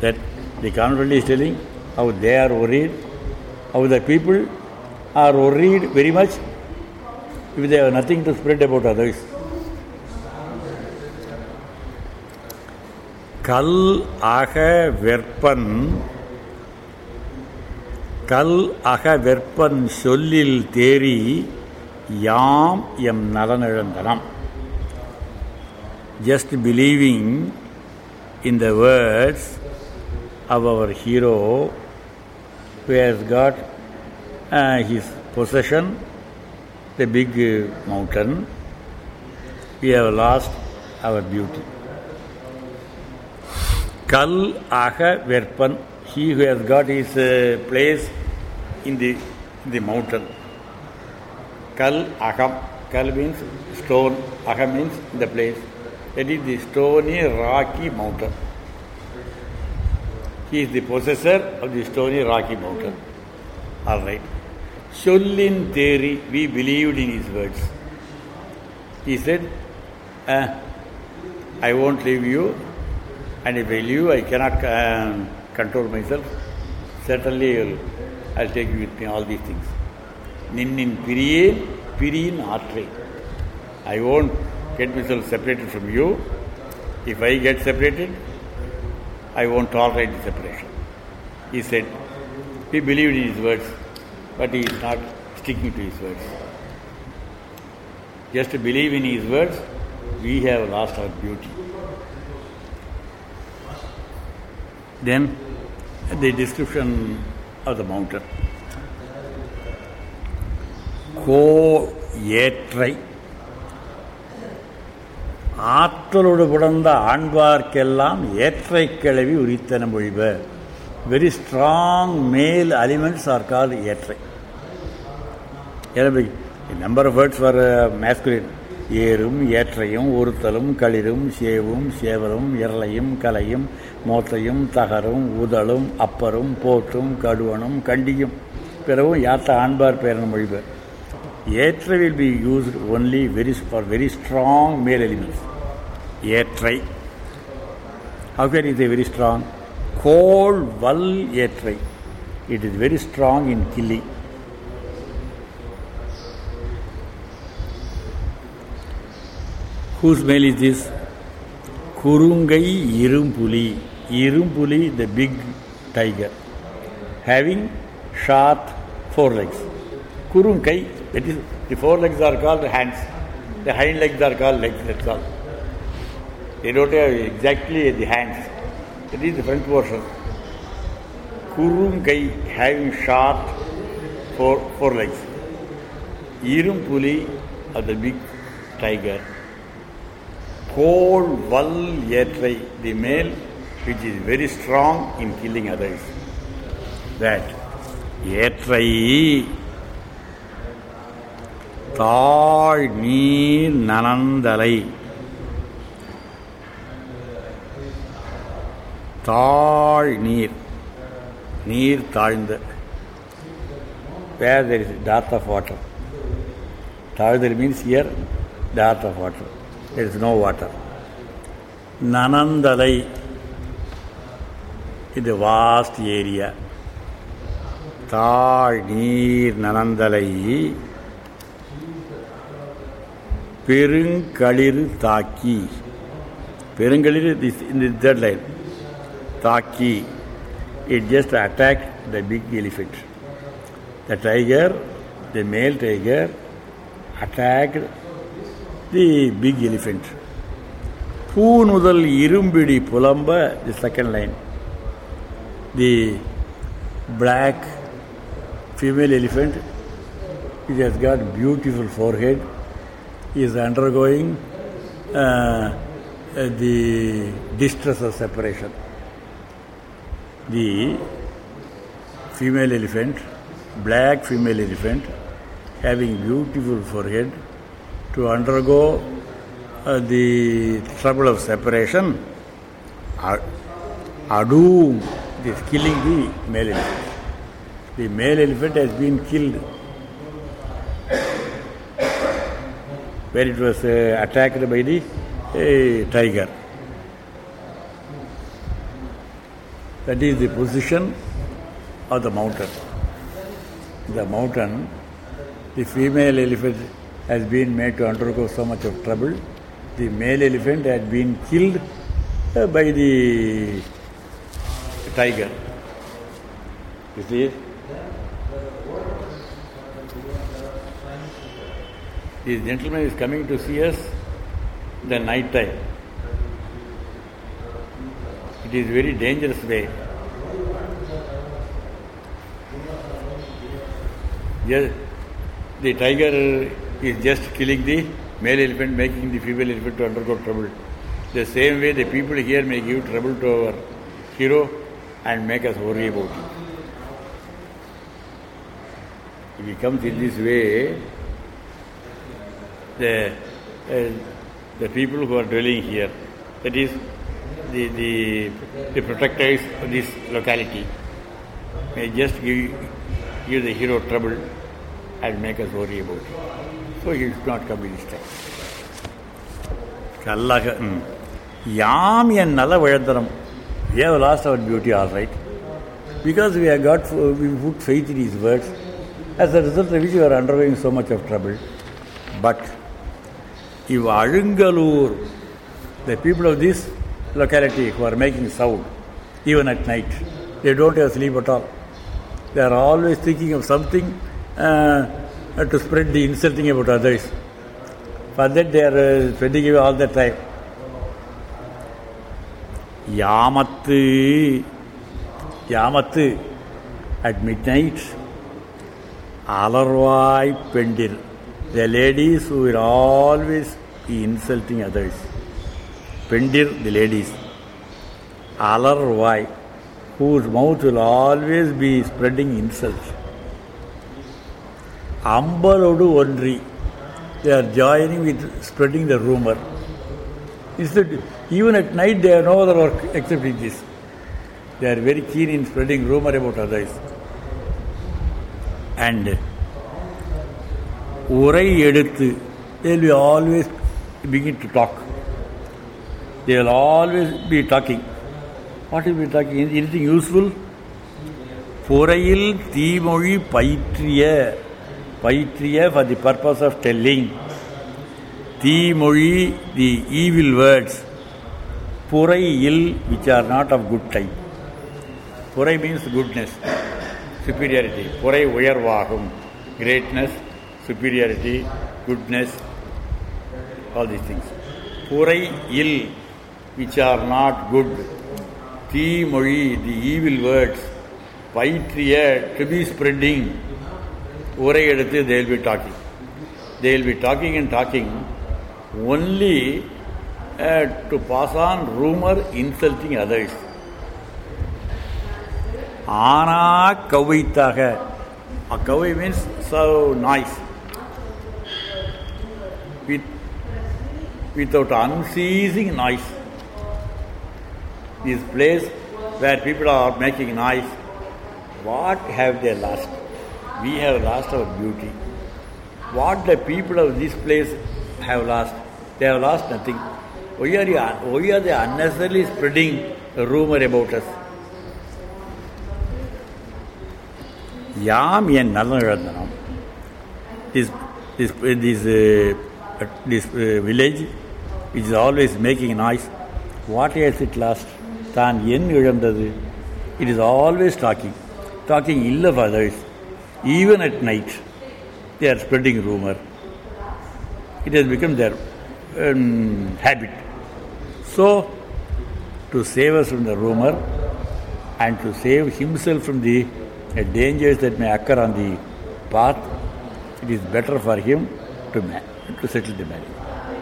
That the convent is telling how they are worried, how the people are worried very much if they have nothing to spread about others. Kal aga verpan sollil தேறி யாம் எம் நலனிழந்தனம். Just believing in the words of our hero who has got his possession, the big mountain, we have lost our beauty. Kal aga verpan, he who has got his place in the mountain. Kal agam, kal means stone, agam means the place. That is the stony, rocky mountain. He is the possessor of the stony, rocky mountain. All right. Sollin theory, we believed in his words. He said, I won't leave you, and if I leave, I cannot control myself. Certainly, I'll take you with me, all these things. Ninnin piriyin aatre. I won't get myself separated from you. If I get separated, I won't tolerate the separation. He said, he believed in his words, but he is not sticking to his words. Just to believe in his words, we have lost our beauty. Then, the description of the mountain. Ko ஏற்றை ஆற்றலோடு புடந்த ஆண்பார்க்கெல்லாம் ஏற்றை கிளவி உரித்தன மொழிப. Very strong male elements are called ஏற்றை. A number of words for masculine. ஏறும், ஏற்றையும், ஒருத்தலும், களிரும், சேவும், சேவலும், இரளையும், கலையும், மோத்தையும், தகரும், உதலும், அப்பரும், போற்றும், கடுவனும், கண்டியும் பிறவும் யாத்த ஆண்பார் பேரன மொழிப. ஏற்றை will be used only for very strong male elements. ஏற்றை. How can it be very strong? Cold val ஏற்றை. It is very strong in killing. Whose male is this? Kurungai irumpuli. Irumpuli, the big tiger, having short forelegs. Kurungai, that is, the forelegs are called hands. The hind legs are called legs, that's all. They don't have exactly the hands. That is the front portion. Kurungai, having short forelegs. Irumpuli, of the big tiger. Cold val ஏற்றை, the male which is very strong in killing others. That ஏற்றை தாழ் நீர் நனந்தலை. தாழ் நீர், நீர் தாழ்ந்த. Where there is dearth of water. Taழ்தல் means here dearth of water. There is no water. Nanandalai is a vast area. Thal neer Nanandalai. Perungalir Taki. Perungalir is in the third line. Taki. It just attacked the big elephant. The tiger, the male tiger, attacked the big elephant. Poonudal irumbidi pulamba, the second line. The black female elephant, it has got beautiful forehead, is undergoing the distress of separation. The female elephant, black female elephant, having beautiful forehead, to undergo the trouble of separation, Adu is killing the male elephant. The male elephant has been killed where it was attacked by the tiger. That is the position of the mountain. The mountain, the female elephant has been made to undergo so much of trouble. The male elephant had been killed by the tiger. You see? This gentleman is coming to see us the night time. It is very dangerous way. Yes, the tiger is just killing the male elephant, making the female elephant to undergo trouble. The same way the people here may give trouble to our hero and make us worry about it. If he comes in this way, the people who are dwelling here, that is the protectors of this locality, may just give the hero trouble and make us worry about it. So he is not coming this time. Yam and Nala Vayadaram. We have lost our beauty, all right. Because we put faith in his words. As a result of which we are undergoing so much of trouble. But if Arungalur, the people of this locality who are making sound, even at night, they don't have sleep at all. They are always thinking of something to spread the insulting about others. For that they are spending away all the time. Yamattu at midnight, Alarvai Pendir. The ladies who will always be insulting others. Pendir, the ladies. Alarvai, whose mouth will always be spreading insults. Ambalodu Ondri, they are joining with spreading the rumor. Instead, even at night they have no other work except in this. They are very keen in spreading rumor about others. And Urai Eduthu, they will always begin to talk. They will always be talking. What will be talking? Anything useful? Purayil Thimozhi Paitriya for the purpose of telling. Thimozhi, the evil words. Purayil, which are not of good type. Purai means goodness, superiority. Purai Uyarvagum, greatness, superiority, goodness, all these things. Purayil, which are not good. Thimozhi, the evil words. Paitriya, to be spreading. Urai eduthu, they will be talking. They will be talking and talking only to pass on rumor insulting others. Ana Kavaitaha. A kavai means so nice. Without unceasing noise. This place where people are making noise, what have they lost? We have lost our beauty. What the people of this place have lost? They have lost nothing. Why are they unnecessarily spreading a rumor about us? Yam and Nalanaradanam. This village which is always making noise. What has it lost? It is always talking ill of others. Even at night, they are spreading rumor. It has become their habit. So, to save us from the rumor and to save himself from the dangers that may occur on the path, it is better for him to settle the marriage.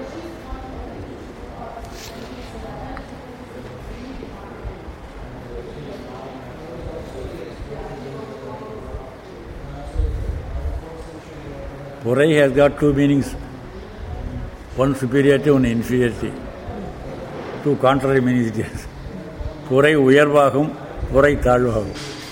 Purai has got two meanings, one superiority, one inferiority. Two contrary meanings it has. Purai Uyarvagum, Purai Thalvagum.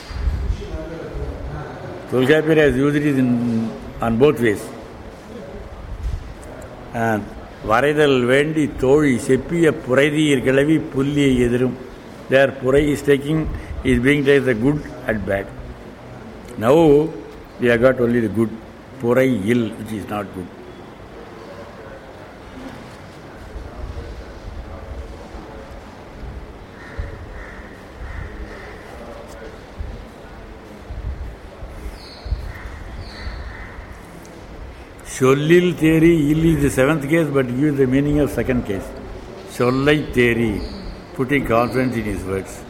Tulgapir has used it on both ways. And Varidal Vendi Tori Sepiya Puraidi Irgalavi Pulli Yedirum. There Purai is taking is being taken as the good and bad. Now we have got only the good, purai ill, which is not good. Sollil theory, ill is the seventh case, but gives the meaning of second case. Sollai theory, putting confidence in his words.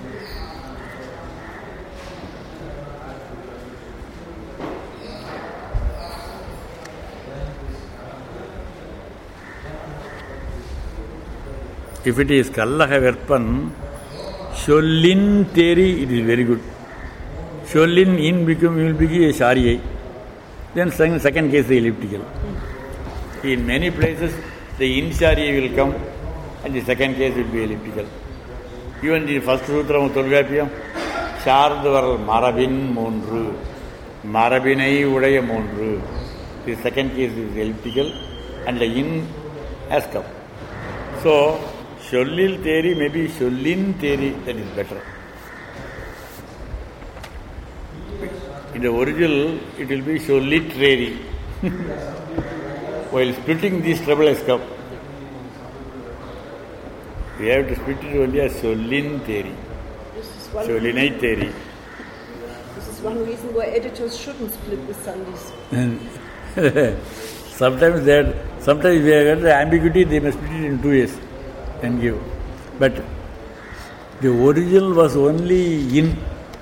If it is Kallaha Verpan, Sollin theory, it is very good. Sollin in will be a Shariye. Then second case is elliptical. In many places, the in Shariye will come and the second case will be elliptical. Even the first Sutra of Tolgapiyam, Shardvaral Marabin Mondru, Marabinai Udaya Mondru. The second case is elliptical and the in has come. So, Sollil theory, maybe Sollin theory, that is better. In the original, it will be Solliterary. While splitting this treble has come. We have to split it only as Sollin theory. Sollinite theory. This is one reason why editors shouldn't split the Sandhis. Sometimes we have the ambiguity, they must split it in 2 ways and give. But the original was only in,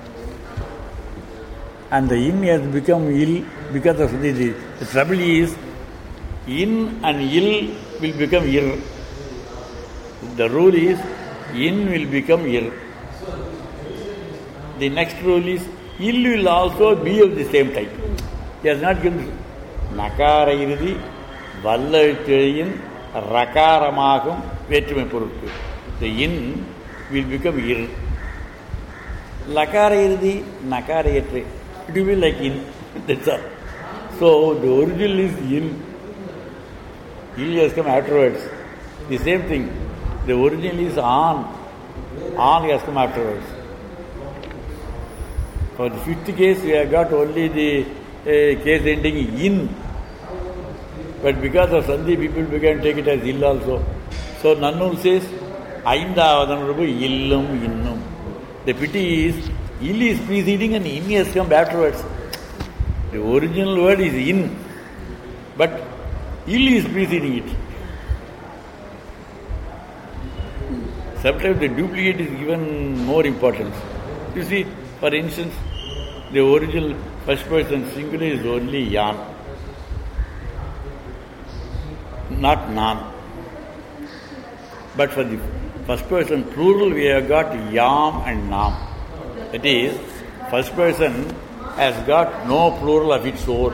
and the in has become ill because of the trouble is in and ill will become ir. The rule is in will become ir. The next rule is ill will also be of the same type. He has not given nakara irudi vallaittiliyin rakaramagum veற்றுமை பொருட்கு. The in will become ir. Lakara irudi nakara yetre. It will be like in. That's all. So the original is in. Il has come afterwards. The same thing. The original is on. On has come afterwards. For the fifth case, we have got only the case ending in. But because of Sandhi, people began to take it as ill also. So Nannul says, Aindavadanarubu illum innum. The pity is, ill is preceding and in has come afterwards. The original word is in, but ill is preceding it. Sometimes the duplicate is given more importance. You see, for instance, the original first person singular is only yan, not nan. But for the first person plural, we have got yam and nam. That is, first person has got no plural of its own.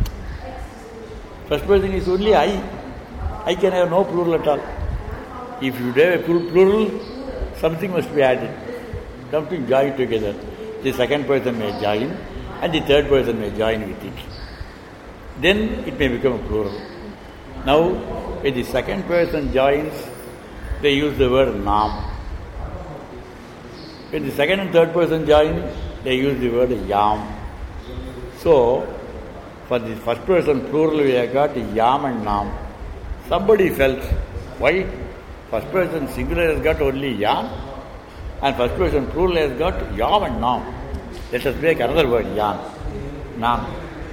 First person is only I. I can have no plural at all. If you have a plural, something must be added. Something joined together. The second person may join and the third person may join with it. Then it may become a plural. Now, when the second person joins, they use the word nam. When the second and third person join, they use the word yam. So, for the first person plural, we have got yam and nam. Somebody felt, why? First person singular has got only yam, and first person plural has got yam and nam. Let us make another word, yan, nam.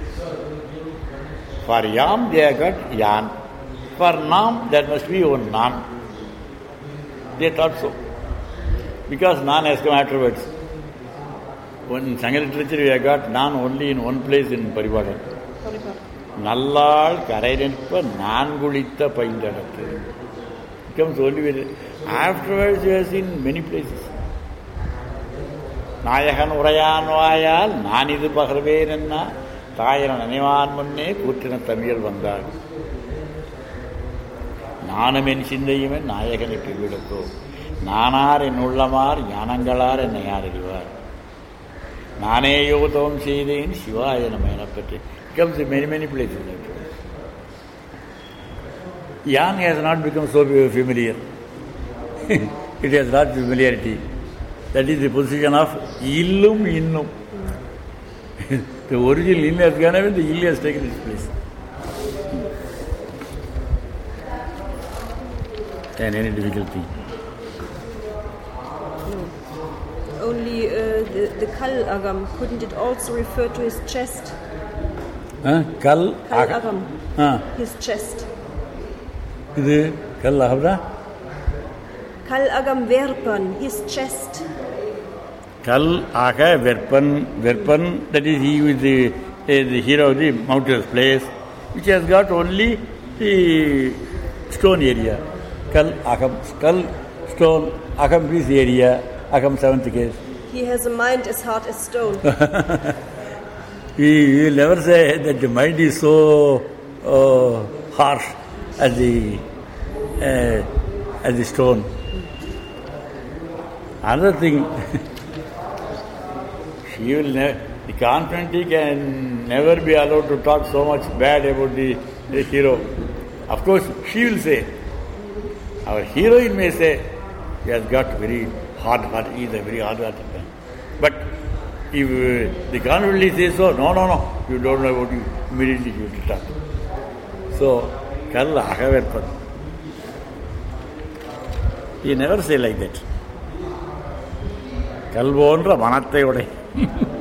For yam, they have got yan. For nam, there must be one nan. They thought so. Because nan has come afterwards. In Sangha literature, we have got nan only in one place in Paripada. Nallal Karainippa Nangulitha Paindadathu. It comes only with. Afterwards, you have seen many places. Nayakan Urayan Vayal, Nanidu Paharvenana, Tayan Anivan Munne, Putina Tamil Vandal. Nanamen Shindayiman, Nayakan Pividato. Nanar in Ullamar, Yanangalar and Nayarivar. Nane Yotam Shidin, Shiva and Amenapati. It comes in many places. Yan has not become so familiar. It has not familiarity. That is the position of illum innum. The original in has gone away, the ill has taken its place. And any difficulty? No. Only the Kal Agam, couldn't it also refer to his chest? Kal Agam. His chest. This Kal Agam? Kal Agam Verpan, his chest. Kal Aga Verpan, that is he who is the hero of the mountainous place, which has got only the stone area. Kal Agam, skull, stone, Agam is the area, Agam seventh case. He has a mind as hard as stone. We will never say that the mind is so harsh as the stone. Another thing, the confidantee can never be allowed to talk so much bad about the hero. Of course, she will say. Our heroine may say, he has got very hard heart, he is a very hard hearted man. But if the confidantee says so, no, you don't know about you, immediately you have to talk. So, Kal Agaverpan. He never say like that. Kalvondra Manatte.